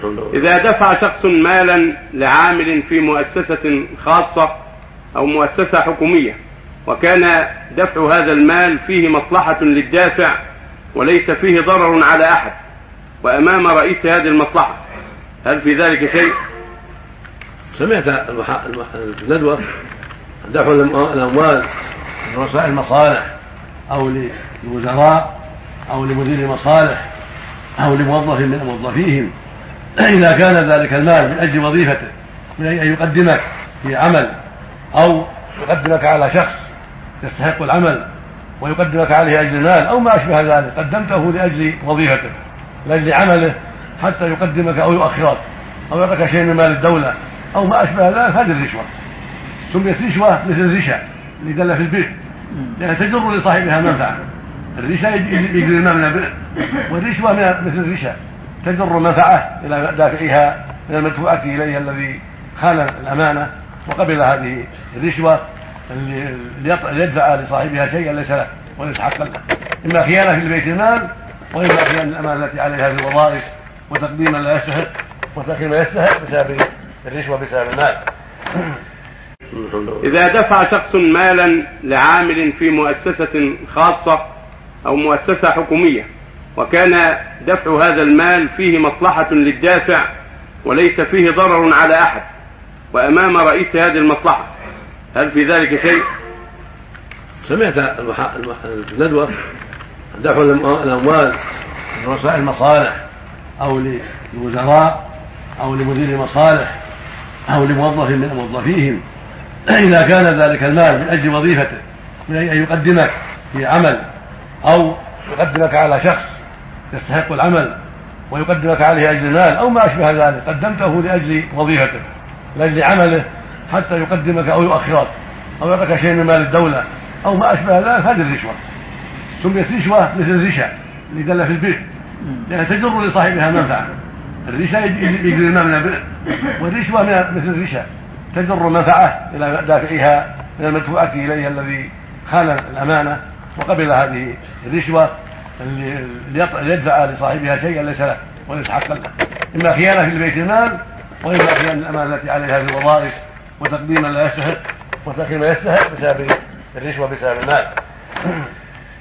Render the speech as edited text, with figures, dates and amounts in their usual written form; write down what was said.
إذا دفع شخص مالا لعامل في مؤسسة خاصة أو مؤسسة حكومية، وكان دفع هذا المال فيه مصلحة للدافع وليس فيه ضرر على أحد، وأمام رئيس هذه المصلحة، هل في ذلك شيء؟ سمعت الندوة دفع الأموال لرؤساء المصالح أو للوزراء أو لمدير المصالح أو لموظف من موظفيهم، إذا كان ذلك المال من أجل وظيفته، من أن يقدمك في عمل أو يقدمك على شخص يستحق العمل ويقدمك عليه أجل المال أو ما أشبه ذلك، قدمته لأجل وظيفته لأجل عمله حتى يقدمك أو يؤخرك أو يعطيك شيء من مال الدولة أو ما أشبه ذلك، هذه الرشوة سميت رشوة مثل الرشا اللي دل في البيت، لأنها تجر لصاحبها منفعة. الرشا يجري المال من البئر، والرشوة مثل الرشا تجر منفعة إلى دافعها من المدفوعة إليها الذي خان الأمانة وقبل هذه الرشوة ليدفع لصاحبها شيئا ليس له وليس حقا له، إما خيانة في البيت المال وإما خيانة الأمانة التي عليها في الوظائف وتقديم لا يستحق وتأخير ما يستحق بسبب الرشوة بسبب المال. إذا دفع شخص مالا لعامل في مؤسسة خاصة أو مؤسسة حكومية، وكان دفع هذا المال فيه مصلحة للدافع وليس فيه ضرر على أحد، وأمام رئيس هذه المصلحة، هل في ذلك شيء؟ سمعت الندوة دفع الأموال لرؤساء المصالح أو للوزراء أو لمدير المصالح أو لموظف من موظفيهم، إذا كان ذلك المال من أجل وظيفته، من أن يقدمك في عمل أو يقدمك على شخص يستحق العمل ويقدمك عليه أجل المال أو ما أشبه ذلك، قدمته لأجل وظيفته لأجل عمله حتى يقدمك أو يؤخرك أو يعطيك شيء من مال الدولة أو ما أشبه ذلك، هذه الرشوة سميت رشوة مثل الرشا اللي دل في البيت، لأنها تجر لصاحبها منفعة. الرشا يجري المال من البئر، والرشوة مثل الرشا تجر منفعة إلى دافعها من المدفوعة إليها الذي خان الأمانة وقبل هذه الرشوة ليدفع لصاحبها شيئا ليس له وليس حقا له، إما خيانة في البيت المال وإما خيانة الأمانة التي عليها في الوظائف وتقديم لا يستحق وتأخير ما يستحق بسبب الرشوة بسبب المال.